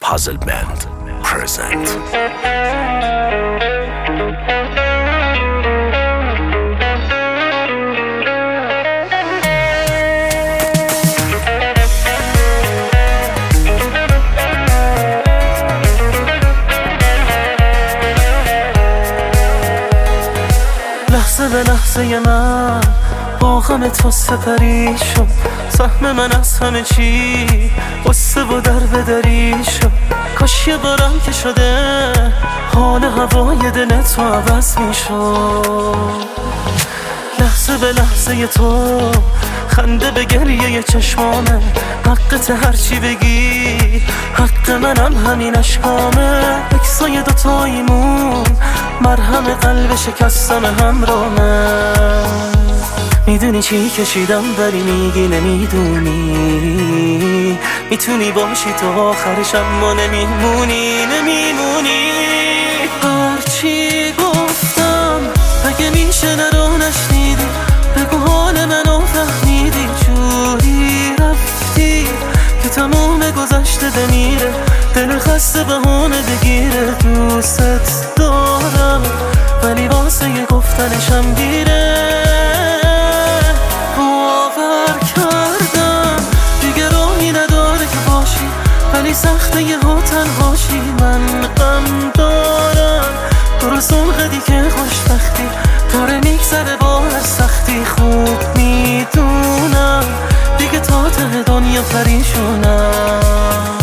Puzzle Band present. لحظه به لحظه من با غم تو سپری شد، سهم من از همه چی قصه و دربدری شد. کاش یه بارم که شده حال هوای دل تو عوض می شد. لحظه به لحظه تو خنده به گریه چشمامه، حقت هرچی بگی حق منم همین اشکامه. اکسای دوتاییمون مرهم قلب شکستم همرامه. میدونی چی کشیدم ولی میگی نمیدونی، میتونی باشی تو آخرش اما نمیمونی. هرچی گفتم اگه میشه نرو نشنیدی، بگو حال منو فهمیدی. جوری رفتی که تموم گذشته بمیره، دل خسته بهونه بگیره. دوست دارم ولی واسه یه گفتنشم گیره. باور کردم دیگه راهی نداره که باشی، ولی سخته یه ها تنهاشی. من غم دارم تو رو سنقدی که خوشبختی داره میگذره با هر سختی. خوب میدونم دیگه تا ته دنیا پریشونم.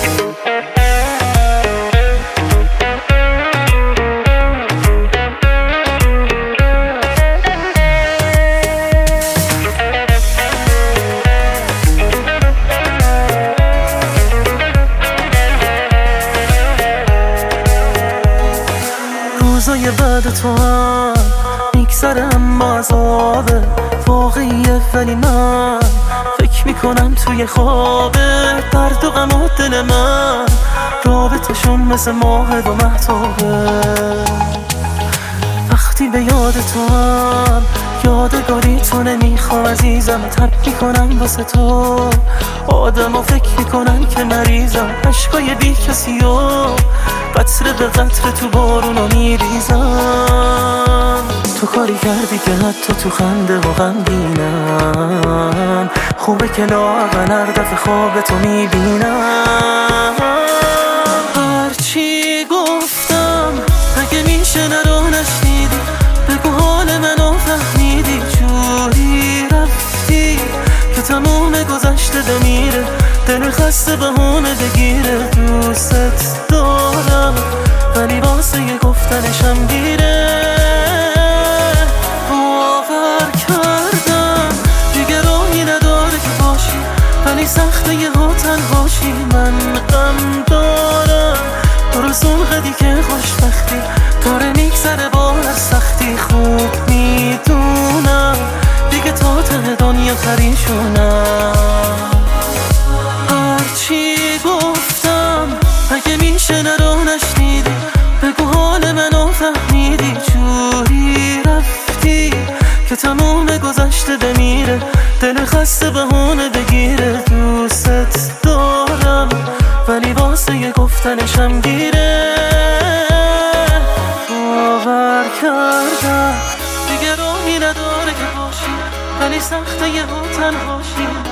روزای بعد تو هم میگذره اما عذابه واقعیه، ولی من فکر میکنم توی خوابه. درد و غم و دل من رابطشون مثل ماه و مهتابه. وقتی به یاد تو هم یادگاری تو نمیخوام عزیزم، تب میکنم واسه تو آدم و فکر میکنن که مریضم. عشقای بی کسی و قطره به قطره تو بارونو میریزم. تو کاری کردی که حتی تو خنده و غمگینم. خوبه که لااقل هر دفعه خواب تو میبینم. هرچی گفتم اگه میشه نرو نشنیدی، بگو حال منو فهمیدی. جوری رفتی که تموم گذشته بمیره، دل خسته بهونه بگیره. دوست دارم ولی واسه یه گفتنشم گیره. باور کردم دیگه راهی نداره که باشی، ولی سخته یه ها تنهاشی. من غم دارم تو رو سنقدی که خوشبختی داره میگذره با هر سختی. خوب میدونم دیگه تا ته دنیا پریشونم. هرچی گفتم اگه میشه نرو نشنیدی، بگو حال منو فهمیدی. جوری رفتی که تموم گذشته بمیره، دل خسته بهونه بگیره. دوست دارم ولی واسه یه گفتنشم گیره. باور کردم دیگه راهی نداره که باشی، ولی سخته یه ها تنهاشی.